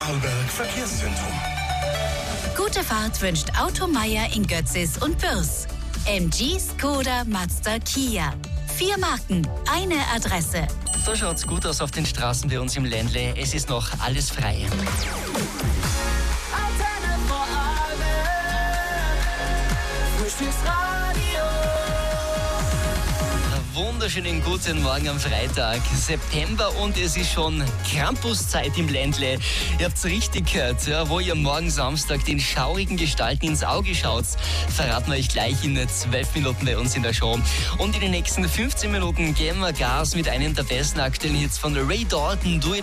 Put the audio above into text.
Vorarlberg Verkehrszentrum. Gute Fahrt wünscht Auto Meier in Götzis und Bürs. MG, Skoda, Mazda, Kia. 4 Marken, eine Adresse. Da schaut's gut aus auf den Straßen bei uns im Ländle. Es ist noch alles frei. Wunderschönen guten Morgen am Freitag, September, und es ist schon Krampuszeit im Ländle. Ihr habt's richtig gehört, ja, wo ihr morgen Samstag den schaurigen Gestalten ins Auge schaut, verraten wir euch gleich in 12 Minuten bei uns in der Show. Und in den nächsten 15 Minuten geben wir Gas mit einem der besten aktuellen Hits von Ray Dalton.